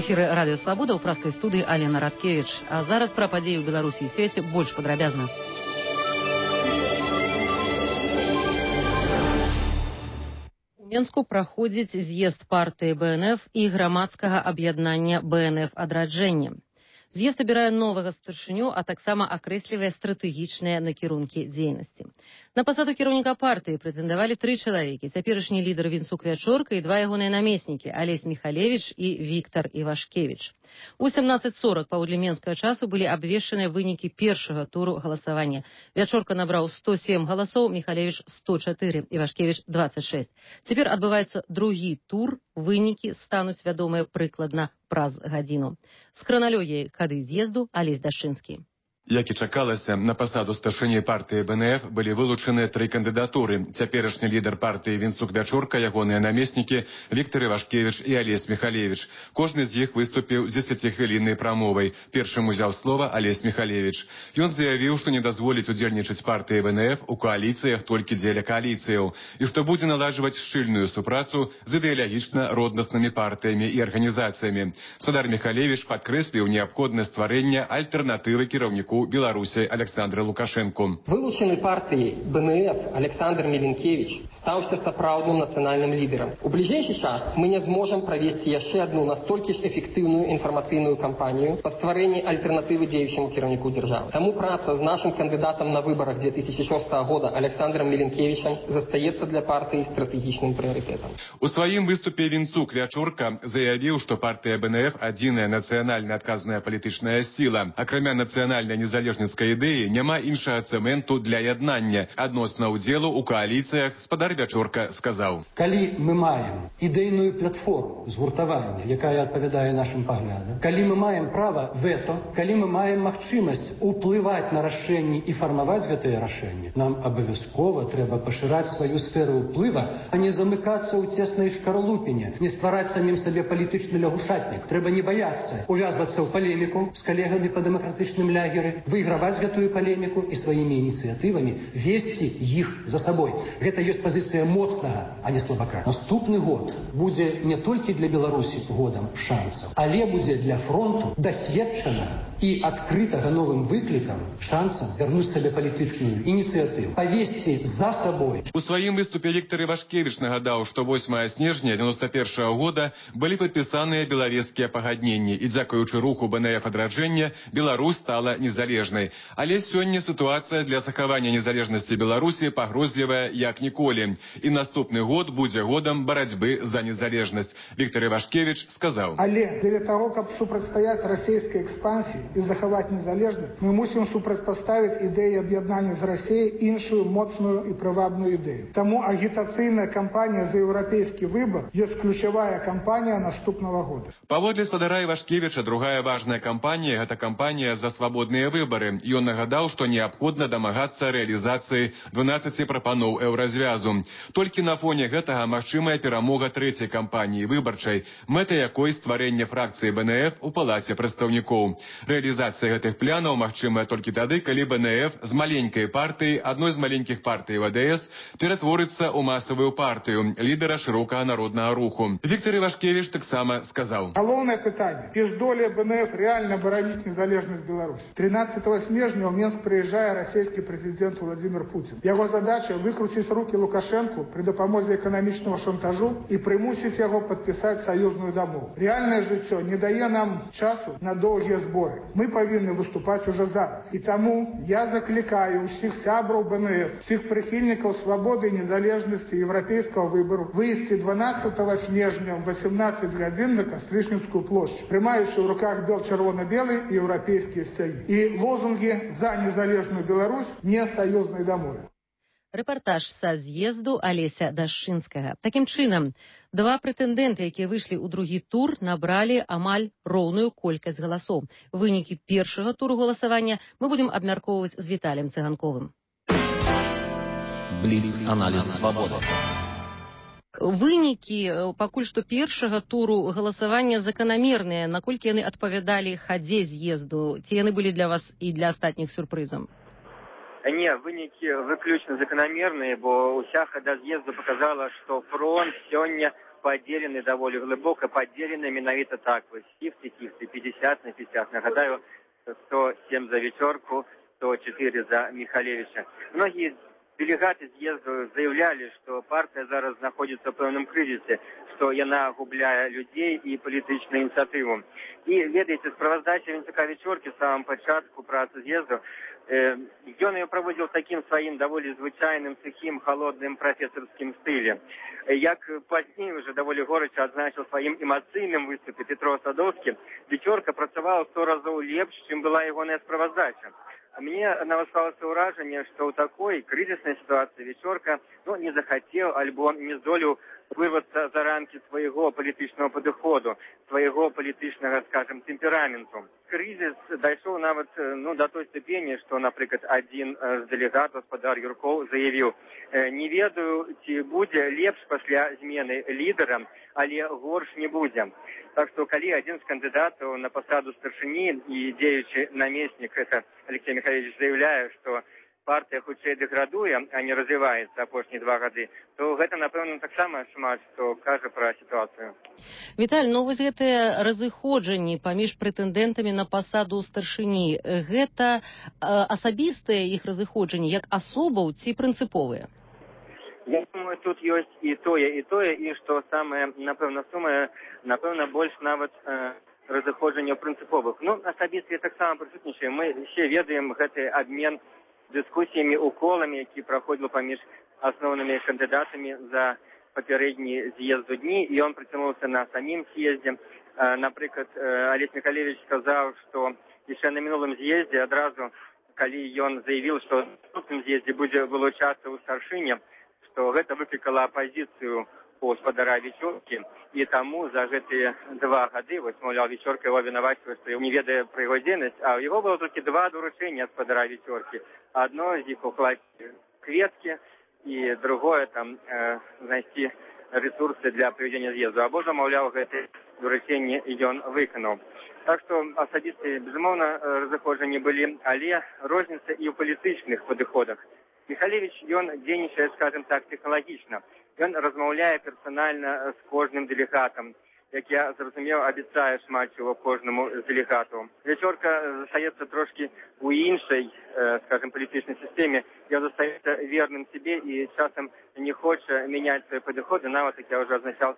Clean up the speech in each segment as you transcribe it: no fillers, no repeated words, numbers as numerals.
эфіры радыё Свабода, ў праскай студыі Алена Радкевіч. А зараз пра падзеі ў Беларусі і свеце больш падрабязна. У Менску праходзіць з'езд партыі БНФ і грамадскага аб'яднання БНФ адраджэнне. З'езд абірае новага старшыню, а таксама акрэслівае стратэгічныя накірункі дзейнасці. На пасаду кіраўніка партыі прэтэндавалі 3 чалавекі: цяперашні лідар Вінцук Вячорка і 2 ягоныя намеснікі Алесь Міхалевіч і Віктар Івашкевіч. У 17:40 паводле менскага часу былі абвешчаныя вынікі першага туру галасавання. Вячорка набраў 107 галасоў, Міхалевіч 104, Івашкевіч 26. Цяпер адбываецца другі тур, вынікі стануць вядомыя прыкладна праз гадзіну. З храналогіяй хады з'езду Алесь Дашчынскі. Як і чакалася, на пасаду старшыні партыі БНФ былі вылучаныя 3 кандыдатуры. Цяперашні лідар партыі Вінцук Вячорка, ягоныя намеснікі Віктар Івашкевіч і Алесь Міхалевіч. Кожны з іх выступіў з 10-хвіліннай прамовай. Першым узяў слова Алесь Міхалевіч. Ён заявіў, што не дазволіць удзельнічаць партыі БНФ у кааліцыях толькі дзеля кааліцыяў і што будзе наладжваць шчыльную супрацу з ідэалагічна роднаснымі партыямі і арганізацыямі. Спадар Міхалевіч падкрэсліў неабходнасць стварэння альтэрнатывы кіраўніку Беларусі Александру Лукашенку. Вылучаны партыі БНФ Александр Міленкевич стаўся сапраўдным нацыянальным лідарам. У бліжэйшы час мы не зможам правесці яшчэ адну настолькі ж эфектыўную інфармацыйную кампанію па стварэнні альтэрнатывы дзеючаму кіраўніку дзяржавы. Таму праца з нашым кандыдатам на выбарах 2006 года Александром Міленкевичем застаецца для партыі стратэгічным прыярытэтам. У сваім выступе Вінцук Вячорка заявіў, што партыя БНФ адзіная нацыянальна адказная палітычная сіла. Акрамя нацыянальнай незалежніцкай ідэі няма іншага цэменту для яднання. Адносна ўдзелу ў кааліцыях спадар Вячорка сказаў: калі мы маем ідэйную платформу згуртавання, якая адпавядае нашым паглядам, калі мы маем права вето, калі мы маем магчымасць уплываць на рашэнні і фармаваць гэтыя рашэнні, нам абавязкова трэба пашыраць сваю сферу ўплыва, а не замыкацца ў цеснай шкарлупіне, не ствараць самім сабе палітычны лягушатнік. Трэба не баяцца увязвацца ў палеміку з калегамі па дэмакратычным лягеры, выйграваць гэтую палеміку і сваімі ініцыятывамі весці іх за сабой. Гэта ёсць пазіцыя моцнага, а не слабака. Наступны год будзе не толькі для Беларусі годам шансаў, але будзе для фронту дасведчанага і адкрытага новым выклікам шансам вярнуць сабе палітычную ініцыятыву, павесці за сабой. У сваім выступе Віктар Івашкевіч нагадаў, што 8 снежня 91 года былі падпісаныя белавежскія пагадненні, і дзякуючы руху БНФ адраджэння Беларусь стала незалежнай. Але сёння сітуацыя для захавання незалежнасці Беларусі пагрозлівая як ніколі. І наступны год будзе годам барацьбы за незалежнасць. Віктар Івашкевіч сказаў: але для того, каб супрацьстаяць расійскай экспансіі і захаваць незалежнасць, мы мусім супрацьпаставіць ідэі аб'яднання з Расіяй іншую моцную і прывабную ідэю. Таму агітацыйная кампанія за еўрапейскі выбар ёсць ключавая кампанія наступнага года. Паводле спадара Івашкевіча, другая важная кампанія – гэта кампанія за свабодныя выбары. Ён нагадаў, што неабходна дамагацца рэалізацыі 12 прапаноў еўразвязу. Толькі на фоне гэтага магчымая перамога трэцяй кампаніі выбарчай, мэта якой стварэнне фракцыі БНФ у палаце прадстаўнікоў. Рэалізацыя гэтых планаў магчымая толькі тады, калі БНФ з маленькай партыі, адной з маленькіх партый ВДС, ператворыцца ў масавую партыю, лідара шырокага народнага руху. Віктар Івашкевіч таксама сказаў: галоўнае пытанне, ці здолее БНФ рэальна бараніць незалежнасць Беларусі. 13 снежня ў Менск прыязджае расійскі прэзідэнт Владимир Путин. Яго задача выкруціць рукі Лукашенку пры дапамозе эканамічнага шантажу і прымусіць яго падпісаць саюзную дамову. Рэальнае жыццё не дае нам часу на доўгія зборы. Мы павінны выступаць ужо зараз. І таму я заклікаю ўсіх сябраў БНФ, усіх прыхільнікаў свабоды і незалежнасці еўрапейскага выбару выйсці 12 снежня ў 18 гадзін на Кастрычніцкую плошчу, прымаючы ў руках бел-чырвона-белы і еўрапейскія сцягі. І лозунгі за незалежную Беларусь, не саюзнай дамовы. Рэпартаж са з'езду Алеся Дашчынскага. Такім чынам, 2 прэтэндэнты, якія выйшлі ў другі тур, набралі амаль роўную колькасць галасоў. Вынікі першага туру галасавання мы будзем абмяркоўваць з Віталіем Цыганковым. Бліц-аналіз свабоды. Вынікі пакуль што першага туру галасавання заканамерныя. Наколькі яны адпавядалі хадзе з'езду? Ці яны былі для вас і для астатніх сюрпрызам? Не, вынікі выключна заканамерныя, бо ўся хада з'езду показала, што фронт сёння падзелены даволі глыбока, падзелены менавіта так вось 50-50, 50 на 50. Нагадаю, 107 за Вечорку, 104 за Михалевича. Многие делегаты съезда заявляли, что партия зараз находится в пэўным кризисе, что яна губляе людей и політычную инициативу. И, ведаете, справаздача Вінцука Вечорки в самом початку працы съезду, он ее проводил таким своим довольно звычайным, сухим, холодным профессорским стилем. Як позднее уже довольно горячо отзначил своим эмоцийным выступе Петро Садовский, Вечорка працавала 100 разов лепш, чем была ягоная справаздача. Мне навасклалася ўражанне, што ў такой крызіснай ситуации Вечорка не захотел, альбо не здолеў вырваться за рамки своего политичного подхода, своего политичного, скажем, темпераменту. Кризис дошел нават до той степени, что, например, один из делегатов, господар Юрков, заявил: не ведаю, ці будзе лепш пасля змены лидера, але горш не будзе. Так что, коли один из кандидатов на посаду старшини и дзеючы наместник, это Алексей Михайлович, заявляет, что партия хутчэй деградуе, а не развивается апошнія 2 гады, то гэта, напэўна, таксама шмат, што кажа пра сітуацыю. Віталь, вось гэтыя разыходжанні паміж прэтэндэнтамі на пасаду старшыні, гэта асабістыя іх разыходжанні як асобаў ці прынцыповыя? Я думаю, тут ёсць і тое, і што самае, напэўна, сумае, напэўна, больш нават разыходжанняў прынцыповых. Асабістыя таксама прысутнічаем. Мы все ведаем гэты абмен дискуссиями, уколами, які проходил паміж основными кандидатами за попередние съезду дни, и он притянулся на самим съезде. Например, Олег Михалевич сказал, что еще на минулом съезде одразу, коли он заявил, что на наступном съезде будет вылучаться у старшине, что это выкликало оппозицию у господара Вечорки, и тому за гэтые 2 гады, вот, мовлял, Вечорка его виноватствует, что не ведая про его деятельность, а у его было только 2 доручения господара Вечорки. Одно из них уплатить кветки, и другое там найти ресурсы для проведения съезда. Або же, мовлял, гэты доручение и он выканал. Так что асабістыя, безумоўна, разыходжанні былі, але розніца і ў палітычных падыходах. Михалевич, он дзейнічае, скажем так, технологично. Он размаўляе персонально с кожным делегатом, як я зразумеў, абяцае шмат чого кожному з делегату. Вечорка застаецца трошки у іншай, скажем, палітычнай сістэме. Ён застаецца верным себе и часам не хоча менять свои подходы, нават, як я уже означал,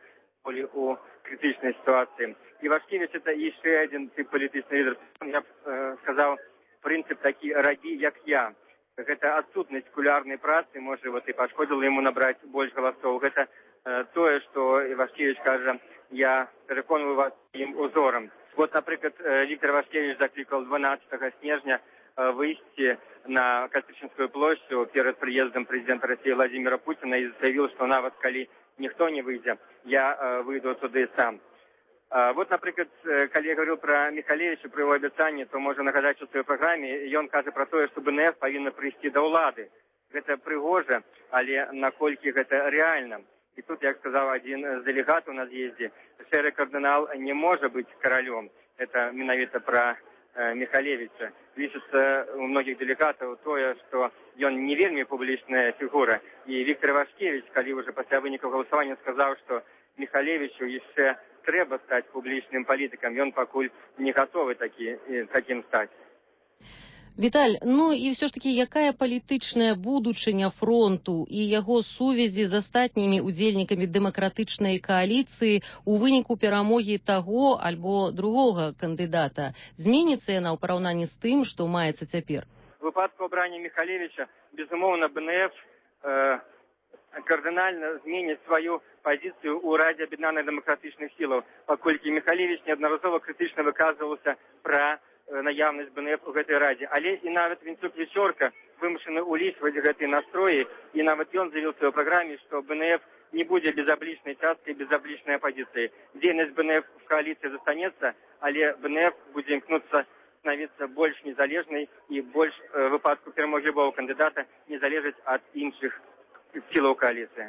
у критичной ситуации. Ивашкевич — это еще один тип политичный лидер. Я бы сказал, принцип такой «раби, як я». Это отсутность кулярной працы, может, вот и пошкодило ему набрать больше голосов. Это то, что Ивашкевич скажет: я переконываю вас своим узором. Вот, например, Виктор Ивашкевич закликал 12 снежня выйти на Кастричинскую площадь перед приездом президента России Владимира Путина и заявил, что нават, коли никто не выйдет, я выйду туда сам. Вот, например, когда я говорил про Михалевича, про его обещание, то можно нагадать, что в своей программе, и он кажет про то, что БНФ повинна прийти до улады. Это пригоже, але накольки это реально. И тут, як сказал один из делегатов на съезде, шэры кардинал не может быть королем. Это менавіта про Михалевича. Лічыцца у многих делегатов то, что он не вельмі публичная фигура. И Виктор Ивашкевич, когда уже после вынікаў голосования сказал, что Михалевичу еще трэба стать публичным политиком, и он пакуль не готовы таким стать. Віталь, і все ж таки, якая палітычная будучыня фронту і яго сувязі з астатнімі удзельнікамі дэмакратычнай кааліцыі у выніку перамогі таго альбо другога кандыдата? Зменіцца яна ў параўнанні з тым, што маецца цяпер? В выпадку абрання Михалевича, безумоўна, БНФ кардинально зменит свою позицию у Раде Об'єднаних демократичних сил, паколькі Михалевич неодноразово критично выказывался про наявность БНФ у гэтай Раде. Але и нават Вінцук Вечорка вымушаны улічваць гэтыя настроі, и нават ён заявил в своей программе, что БНФ не будет безобличной часткой, безобличной оппозиции. Деятельность БНФ в коалиции застанется, але БНФ будет имкнуться становиться больше незалежной и больше в выпадку перемоги любого кандидата не залежать от іншых силаў коалиции.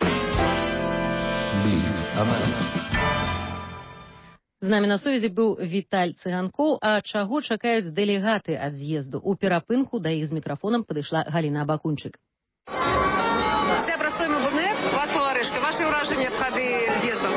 З намі на сувязі быў Віталь Цыганкоў. А чаго чакаюць дэлегаты ад з'езду? У перапынку да іх з мікрафонам падышла Галіна Абакунчык. Після простойму БНФ, Вацлав Орешко, ваші ураження ад хады з'езду?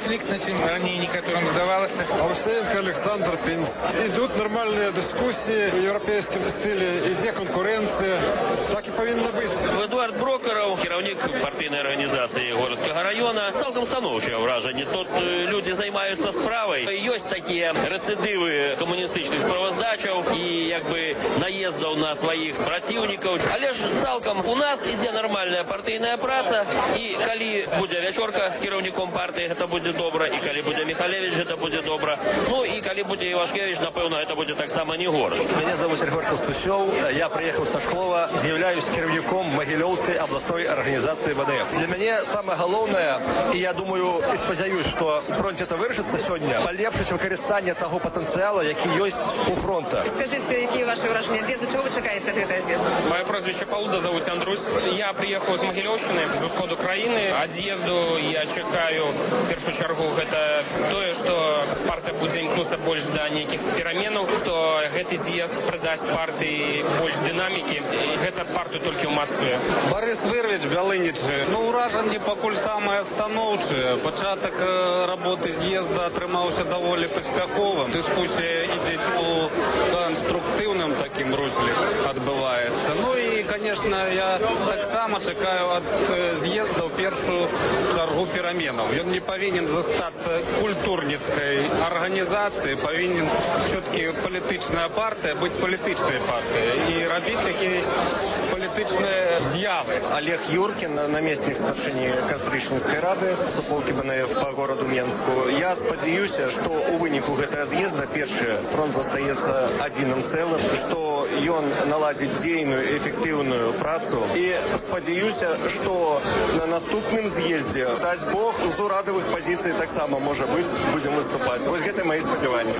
конфликтно, чем ранее некоторым удавалось. Овсеенко, Александр, Пинс. Идут нормальные дискуссии в европейском стиле, іде конкуренція. Так і повинно бути. Эдуард Брокеров, керівник партійної організації Городського району, цілком становче враження. Тут люди займаються справою. Є такі рецидиви комуністичних справоздачів і якби наїздів на своїх противників. Але ж цілком у нас іде нормальна партійна праця. І коли буде Вечорка керівником партії, це буде добре. І коли буде Михалевич, це буде добре. Ну і коли буде Івашкевич, напевно, це буде так само не горш. Меня зовут Сергей Костусев. Я приехал со Шклова, являюсь керівником Могилевской областной организации БНФ. Для меня самое главное, и я думаю, и сподіваюсь, что фронт это вирішиться сегодня, полепшить використання того потенціалу, який є у фронту. Скажіть, які ваші враження з'їзду? Чого ви чекаєте від цього з'їзду? Моє прозвище Пауда, зовут Андрусь. Я приїхав з Могилевщини, з усходу країни. Від з'їзду я чекаю, в першу чергу, це те, що партія буде імкнутися більше до ніяких переменів, що цей з'їзд придасть партії більше динаміки, і це партію тільки умацує. Борис Вирвич, Галинич. Ну, враження покуль саме становче. Початок роботи з'їзду отримався доволі поспіховим. Дискусія йде у конструктивним таким руслі відбувається. Ну і, звісно, я так само чекаю від з'їзду в першу чергу переменів. Він не повинен зостатися культурницькою організацією, повинен все-таки політична партія бути політичною партією і робити якісь політичні з'яви. Олег Юркин, наместник старшини Кастрычніцкої ради суполки БНФ по городу Менску. Я сподіваюся, що у виніку гэтага з'їзда перше фронт застається одним цілим, що він наладить дійну, ефективну працю. І сподіваюся, що на наступному з'їзді, дасть Бог, з урадових позицій так само, може бути, будемо виступати. Ось гэта мої сподівання.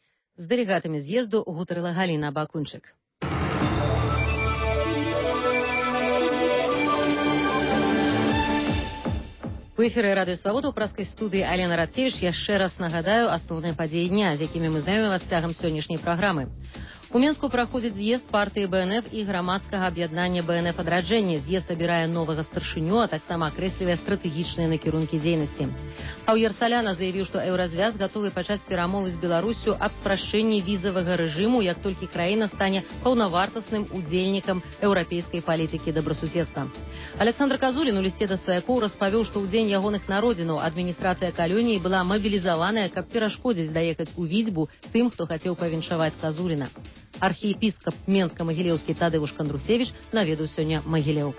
З делегатами з'їзду гутарила Галина Бакунчик. У эфіры радыё Свабода ў праскай студыі Алена Радкевіч яшчэ раз нагадаю асноўныя падзеі дня, з якімі мы знаёмі вас цягам сённяшняй праграмы. У Менску праходзіць з'езд партыі БНФ і грамадскага аб'яднання БНФ «Адраджэнне». З'езд абірае новага старшыню, а таксама акрэслівае стратэгічныя накірункі дзейнасці. Аўер Саляна заявіў, што Еўразвяз гатовы пачаць перамовы з Беларуссю аб спрашчэнні візавага рэжыму, як толькі краіна стане паўнавартасным удзельнікам еўрапейскай палітыкі добрасуседства. Александр Казулін у лісце да сваякоў распавёў, што ў дзень ягоных народзінаў адміністрацыя калоніі была мабілізаваная, каб перашкодзіць даехаць у Віцьбу тым, хто хацеў павіншаваць Казуліна. Архіепіскап Менска-Магілеўскі Тадеуш Кандрусевіч наведаў сёння Магілеў.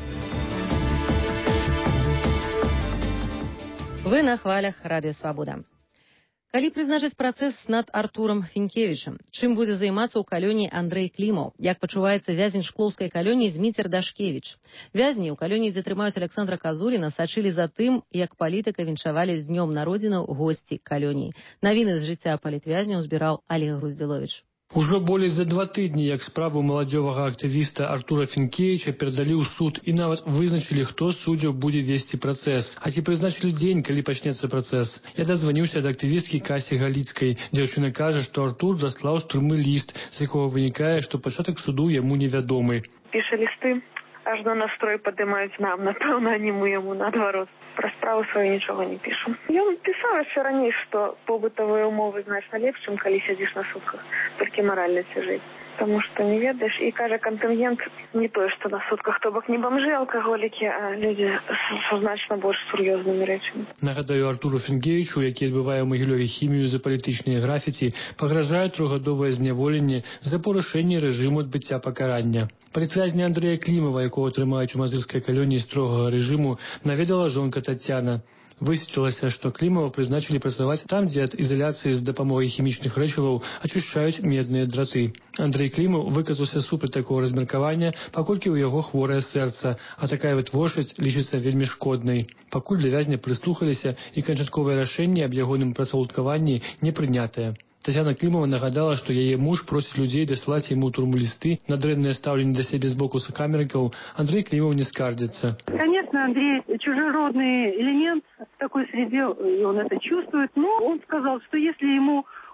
Вы на хвалях радыё Свабода. Калі прызначыць працэс над Артурам Фінкевічам? Чым будзе займацца ў калоніі Андрэй Клімаў? Як пачуваецца вязень шклоўскай калоніі Зміцер Дашкевіч? Вязні ў калоніі, дзе трымаюць Александра Казуліна, сачылі за тым, як палітыка віншавалі з днём народзінаў госці калоніі. Навіны з жыцця палітвязняў збіраў Олег Груздзіловіч. Ужо болей за 2 тыдні, як справу маладзёвага актывіста Артура Фінкевіча перадалі ў суд і нават вызначылі, хто з суддзяў будзе весці працэс. А ці прызначылі дзень, калі пачнецца працэс? Я дазваніўся ад актывісткі Касі Галіцкай. Дзяўчына кажа, што Артур даслаў з турмы ліст, з якога вынікае, што пачатак суду яму невядомы. Піша лісты, аж на настрой падымаюць нам, напэўна, а не мы яму наадварот. Пра справу сваю нічога не пішу. Ён пісаў яшчэ раней, што побытавыя ўмовы значна лепш, чым калі сядзіш на сутках, толькі маральна цяжэй. Таму што не ведаеш, і кажа, кантынгент не тое, што на сутках, то бок не бомжы, алкаголікі, а людзі са значна больш сур'ёзнымі рэчамі. Нагадаю, Артуру Фінкевічу, які адбывае ў Магілёве хімію за палітычныя графіці, пагражае 3-гадовае зняволенне за парушэнне рэжыму адбыцця пакарання. Палітвязня Андрэя Клімава, якого трымаюць у мазырскай калоніі строгага рэжыму, наведала жонка Тацяна. Высветлілася, што Клімава прызначылі працаваць там, дзе ад ізаляцыі з дапамогай хімічных рэчываў ачышчаюць медныя драты. Андрэй Клімаў выказаўся супраць такого размеркавання, паколькі ў яго хворае сэрца, а такая вытворчасць лічыцца вельмі шкоднай. Пакуль да вязня прыслухаліся і канчатковае рашэнне аб ягоным працаўладкаванні не прынятае. Тацяна Клімова нагадала, што яе муж просіць людзей даслаць яму турму лісты на дрэннае стаўленне да сябе з боку сакамернікаў. Андрэй Клімаў не скардзіцца. Конечно, Андрей чужеродный элемент в такой среде, и он это чувствует. Но он сказал, что если ему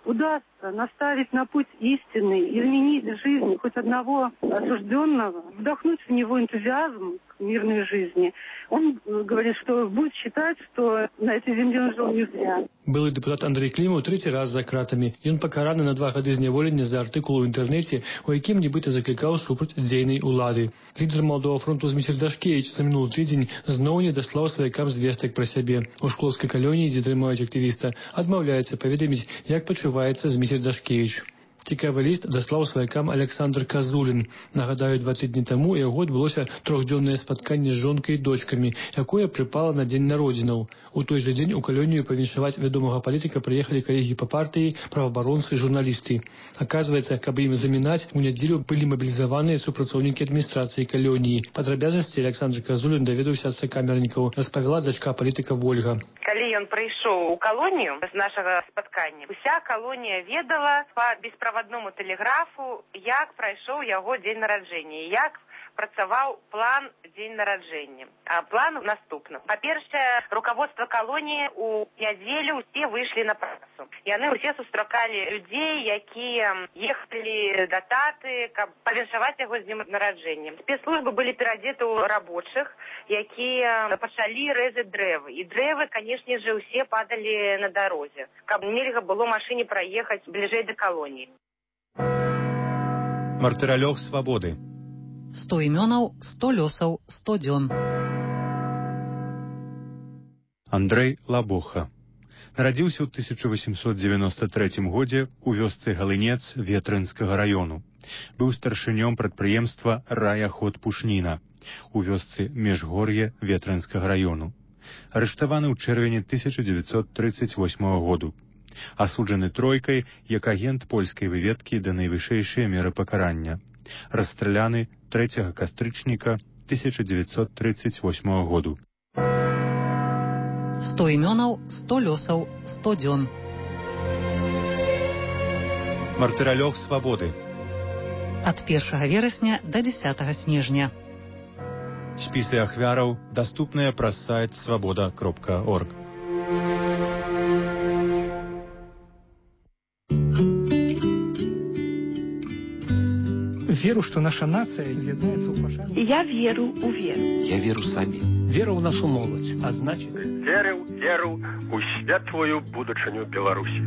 удастся наставить на путь истинный, изменить жизнь хоть одного осужденного, вдохнуть в него энтузиазм к мирной жизни, он говорит, что будет считать, что на этой земле он жил не зря. Былы дэпутат Андрэй Клімаў трэці раз за кратамі. Ён пакараны на 2 гады зняволення за артыкул у інтэрнэце, у якім нібыта заклікаў супраць дзейнай улады. Лідар Маладога фронту Зміцер Дашкевіч за мінулы тыдзень зноў не даслаў сваякам звестак пра сябе. У шклоўскай калоніі, дзе трымаюць актывіста, адмаўляецца паведаміць, як пачуваецца Зміцер Дашкевіч. Цікавы ліст даслаў сваякам Александр Казулін. Нагадаю, 2 тыдні таму яго адбылося 3-дзённае спатканне з жонкай і дочкамі, якое прыпала на дзень народзінаў. У той жа дзень у калонію павіншаваць вядомага палітыка прыехалі калегі па партыі, праваабаронцы і журналісты. Аказваецца, каб ім замінаць, у нядзелю былі мабілізаваныя супрацоўнікі адміністрацыі калоніі. Падрабязнасці Александр Казулін даведаўся ад сакамернікаў, распавяла дачка палітыка Вольга. Калі ён прыйшоў у калонію з нашага спаткання, уся калонія ведала па беспроводному тэлеграфу, як прайшоў яго дзень нараджэння, як працаваў план дзень нараджэння. А план наступны. Па-першае, руководство калоніі у нядзелю усе выйшлі на працу. Яны ўсе сустракалі людзей, якія ехалі да таты, каб павіншаваць яго з днем нараджэння. Спецслужбы былі перадзеты ў рабочых, якія пачалі рэзаць дрэвы. І дрэвы, канешне же, усе падалі на дарозе, каб нельга было машыне праехаць бліжэй да калоніі. Мартыралёг свабоды. 100 імёнаў, 100 лёсаў, 100 дзён. Андрэй Лабуха. Нарадзіўся ў 1893 годзе ў вёсцы Галынец Ветрынскага раёну. Быў старшынём прадпрыемства «Раяход Пушніна» у вёсцы Межгор'е Ветрынскага раёну. Арыштаваны ў чэрвені 1938 году. Асуджаны тройкай як агент польскай выведкі да найвышэйшай меры пакарання. Расстраляны 3 кастрычніка 1938 году. 100 імёнаў, 100 лёсаў, 100 дзён. Мартыралёг свабоды. Ад 1 верасня да 10 снежня. Спісы ахвяраў даступныя праз сайт свабода.орг. Веру, что наша нация изъедается у пошагово. Я веру у веру. Я веру сабе. Вера у нашу молодь, а значит... Веру у светлую будучыню Беларусі.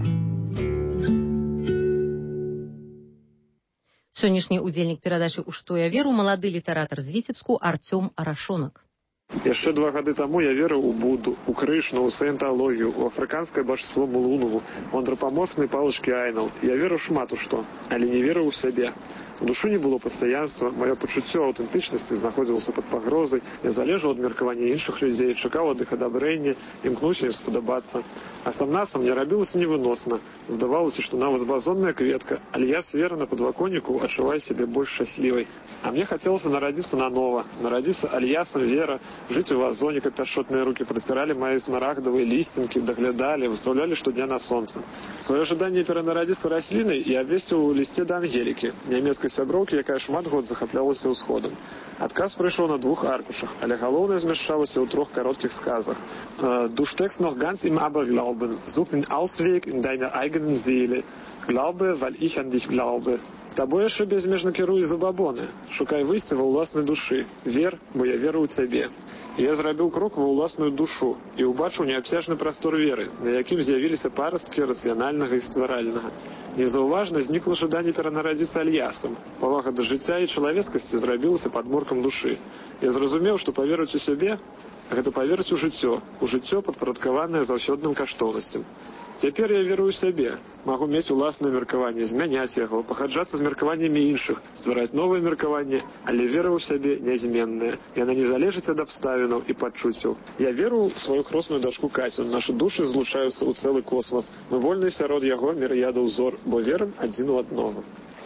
Сённяшні ўдзельнік перадачы «У што я веру» малады літаратар з Віцебску Артём Арашонак. Яшчэ 2 гады таму я верыў у Будду, у Крышну, у саенталогію, у афрыканскае божество Мулунову, у антропаморфнай палачкі Айнал. Я верыў шмат у што, але не верыў у сябе. У душу не было пастаянства, маё пачуццё аўтэнтычнасці знаходзілася пад пагрозай, я залежаў ад меркавання іншых людзей, чакаў ад іх адабрэння, імкнуўся ім спадабацца. А сам-насам мне рабілася невыносна. Здавалася, што нават вазонная кветка, але я з веры на падваконніку адчуваю сябе больш шчаслівай. А мне хацелася нарадзіцца нанова, нарадзіцца альясам вера, жыць у вазоне, каб пяшчотныя рукі праціралі мае смарагдавыя лісцінкі, даглядалі, выставлялі штодня на сонца. Сваё жаданне перанарадзіцца раслінай я абвесціў у лісце да Ангелікі, нямецкай сяброўкі, якая шмат год захаплялася ўсходам. Адказ прыйшоў на 2 аркушах, але галоўнае змяшчалася ў 3 кароткіх сказах. Du steckst noch ganz im Aberglauben, such den Ausweg in deiner eigenen Seele. Glaube, weil ich an dich glaube. Табой яшчэ безмежна кіруе забабоны. Шукай выйсця ва ўласнай душы. Вер, бо я веру ў цябе. Я зрабіў крок ва ўласную душу і ўбачыў неабсяжны прастор веры, на якім з'явіліся парасткі рацыянальнага і стваральнага. Незаўважна знікла жаданне перанарадзіцца альясам. Павага да жыцця і чалавецкасці зрабілася падмуркам душы. Я зразумеў, што паверыць у сябе – гэта паверыць у жыццё падпарадкаванае заўсёдным каштоўнасцям. Цяпер я верую ў сябе, магу мець уласнае меркаванне, змяняць яго, пахаджацца з меркаваннямі іншых, ствараць новае меркаванне, але вера ў сябе нязменная. Яна не залежыць ад абставінаў і пачуццяў. Я веру ў сваю хросную дачку Кацю, нашы душы злучаюцца ў цэлы космас. Мы вольны сярод яго мірыядаў зор, бо верым адзін у аднаго.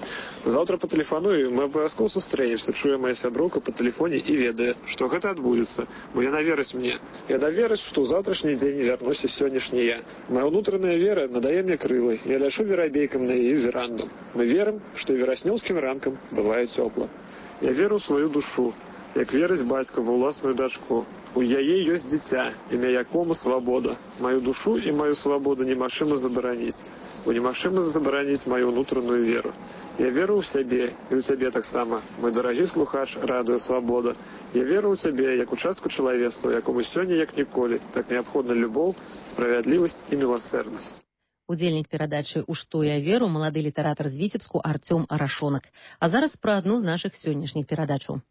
Заўтра патэлефаную, мы абавязкова сустрэнемся, чуе моя сяброўка па тэлефоне і ведае, што гэта адбудзецца, бо яна верыць мне. Яна верыць, што ў заўтрашні дзень вярнуся сённяшні я. Моя ўнутраная вера надае мне крылы, я ляжу верабейкам на яе веранду. Мы верым, што і вераснёўскім ранкам бывае цёпла. Я веру ў сваю душу, як верыць бацька ва ўласную дачку. У яе ёсць дзіця, імя якому свабода. Маю душу і маю свабоду немагчыма забараніць. бо немагчыма забараніць маю ўнутраную веру. Я веру ў сябе і ў цябе таксама, мой дарагі слухач радыё Свабода. Я веру ў цябе як у частку чалавецтва, якому сёння як ніколі так неабходна любоў, справядлівасць і міласэрнасць. Удзельнік перадачы «У што я веру» малады літаратар з Віцебску Артём Арашонак. А зараз пра адну з нашых сённяшніх перадачаў.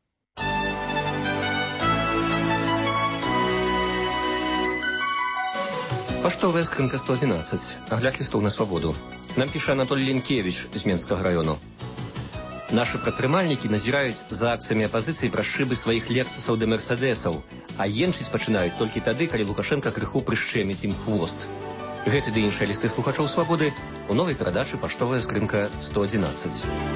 Паштовая скрынка 111. Агляд лістоў на свабоду. Нам піша Анатолій Ленкевіч з Менскага раёну. Нашы прадпрымальнікі назіраюць за акцыямі апазіцыі пра шыбы сваіх лексусаў да мерседесаў, а енчыць пачынаюць толькі тады, калі Лукашенка крыху прышчэміць ім хвост. Гэты ды іншыя лісты слухачоў свабоды у новай перадачы «Паштовая скрынка 111».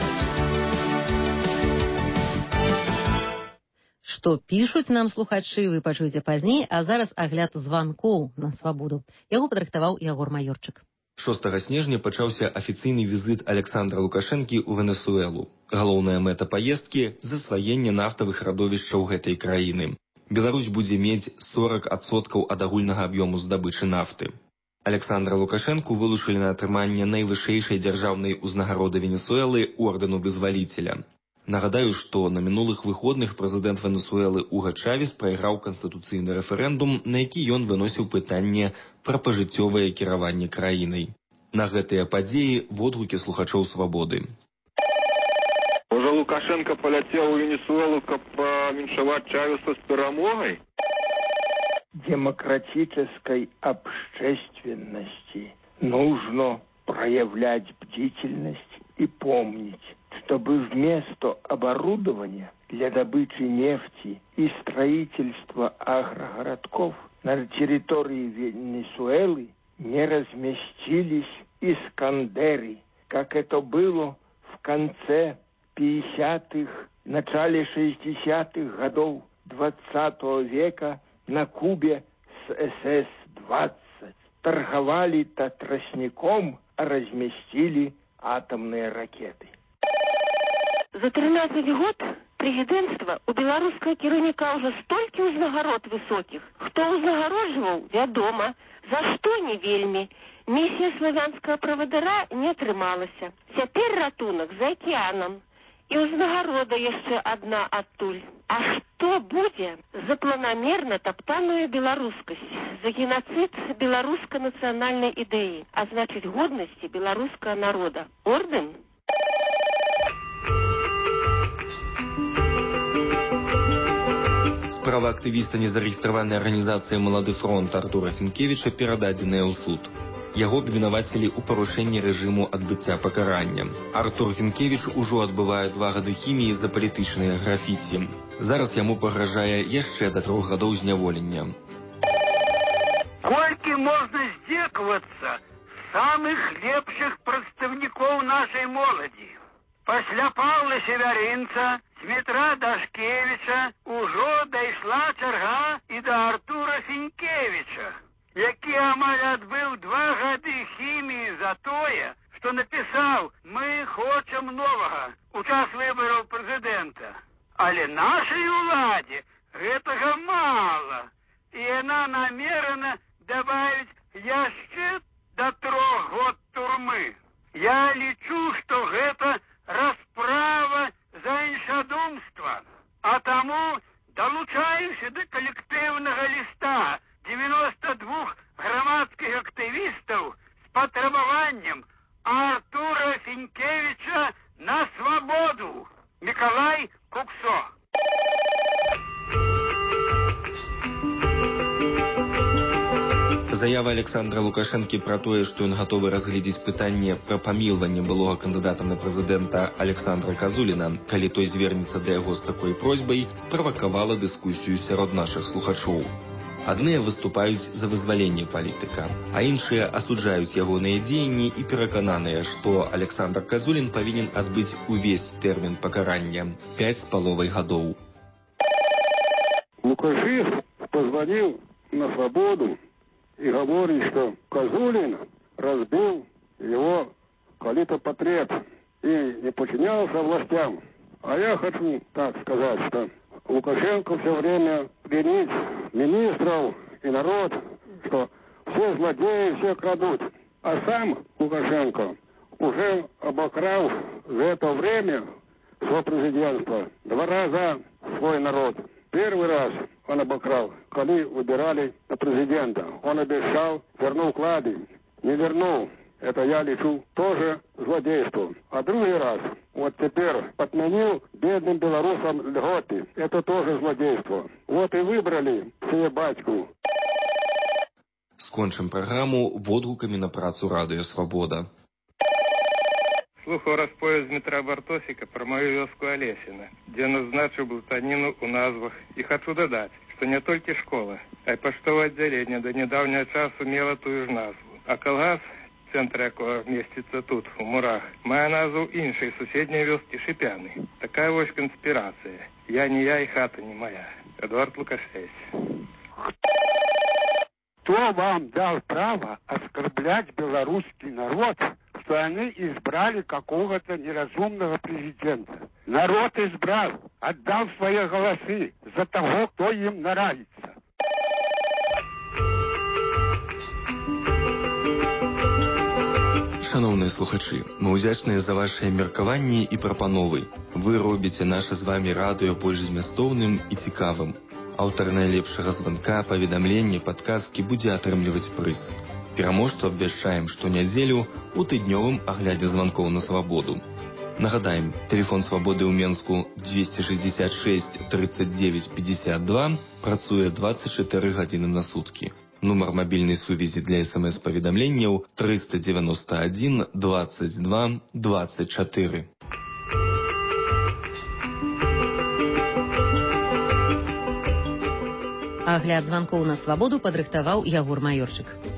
Што пішуць нам слухачы, вы пачуеце пазней, а зараз агляд званкоў на свабоду. Яго падрыхтаваў Ягор Маёрчык. 6 снежня пачаўся афіцыйны візіт Александра Лукашэнкі ў Венесуэлу. Галоўная мэта паездкі – засваенне нафтавых радовішчаў гэтай краіны. Беларусь будзе мець 40% ад агульнага аб'ёму здабычы нафты. Александра Лукашэнку вылучылі на атрыманне найвышэйшай дзяржаўнай узнагароды Венесуэлы ордэну вызваліцеля. Нагадаю, што на мінулых выходных прэзідэнт Венесуэлы Уга Чавес прайграў канстытуцыйны рэферэндум, на які ён выносіў пытанне пра пажыццёвае кіраванне краінай. На гэтыя падзеі водгукі слухачоў свабоды. Уже Лукашенко полетел в Венесуэлу, каб паменшаваць Чавеса с перамогой? Демократической общественности нужно проявлять бдительность и помнить, чтобы вместо оборудования для добычи нефти и строительства агрогородков на территории Венесуэлы не разместились Искандеры, как это было в конце 50-х, начале 60-х годов 20 века на Кубе с СС-20. Торговали-то тростником, а разместили атомные ракеты. За 13 год президентства у беларускага кіраўніка ўжо столькі ўзнагарод высокіх. Хто ўзнагароджваў, вядома, за што не вельмі. Місія славянскага правадыра не атрымалася. Цяпер ратунак за акіянам. І ўзнагарода яшчэ адна адтуль. А што будзе за планамерна таптаную беларускасць, за геноцид беларуска-нацыянальнай ідэі, а значыць годнасці беларускага народа? Ордэн? Справа актывіста незарэгістраванай арганізацыі «Малады фронт» Артура Фінкевіча перададзеная ў суд. Яго абвінавацілі ў парушэнні рэжыму адбыцця пакарання. Артур Фінкевіч ужо адбывае 2 гады хіміі за палітычныя графіці. Зараз яму пагражае яшчэ да 3 гадоў зняволення. Колькі можна здзекавацца самых лепшых прадстаўнікоў нашай моладзі? Пасля Паўла Севярынца, Дмітра Дашкевіча ужо дайшла чарга і да Артура Фінкевіча, які амаль адбыў 2 гады хіміі за тое, што напісаў «Мы хочам новага» у час выбараў прэзідэнта. Але нашай уладзе гэтага мала, і яна намерана дабавіць яшчэ да 3 год турмы. Я лічу, што гэта расправа за іншадумства, а таму далучаюся да калектыўнага ліста 92 грамадскіх актывістаў з патрабаваннем Артура Фінкевіча на свабоду. Мікалай Куксо. Заява Александра Лукашэнкі пра тое, што ён гатовы разгледзець пытанне пра памілванне былога кандыдата на прэзідэнта Александра Казуліна, калі той звернецца да яго з такой просьбай, справакавала дыскусію сярод нашых слухачоў. Адныя выступаюць за вызваленне палітыка, а іншыя асуджаюць ягоныя дзеянні і перакананыя, што Александр Казулін павінен адбыць увесь тэрмін пакарання – 5,5 гадоў. Лукашенко позвонил на свободу и говорит, что Казулин разбил его калитопотреб и не подчинялся властям. А я хочу так сказать, что Лукашенко все время пленит министров и народ, что все злодеи, все крадут. А сам Лукашенко уже обокрал за это время свое президентство 2 раза свой народ. Первый раз он обокрал, когда выбирали на президента. Он обещал, вернул клады, не вернул. Это я лечу тоже злодейством. А другой раз, вот теперь отменил бедным белорусам льготы. Это тоже злодейство. Вот и выбрали себе батьку. Скончым праграму водгукамі на працу радыё «Свабода». Слухаў расповед Дмітра Бартосіка пра маю вёску Алесіна, дзе назначыў блытаніну ў назвах. І хачу дадаць, што не толькі школа, а й паштовае аддзяленне да нядаўняга часу мела тую ж назву. А калгас, цэнтр якога месціцца тут, у Мурах, мае назву іншай суседняй вёскі Шыпяны. Такая вось канспірацыя. Я не я і хата не моя. Эдуард Лукашевич. Кто вам дал право оскорблять белорусский народ, что они избрали какого-то неразумного президента? Народ избрал, отдал свои голосы за того, кто им нравится. Шановныя слухачы, мы ўдзячныя за вашыя меркаванні і прапановы. Вы робіце наша з вамі радыё больш змястоўным і цікавым. Аўтар найлепшага званка, паведамлення, падказкі будзе атрымліваць прыз. Пераможцу абвяшчаем штонядзелю у тыднёвым аглядзе званкоў на свабоду. Нагадаем, тэлефон свабоды ў Менску 266 39 52 працуе 24 гадзіны на суткі. Нумар мабільнай сувязі для СМС-паведамленняў 391 22 24. Агляд званкоў на свабоду падрыхтаваў Ягор Маёрчык.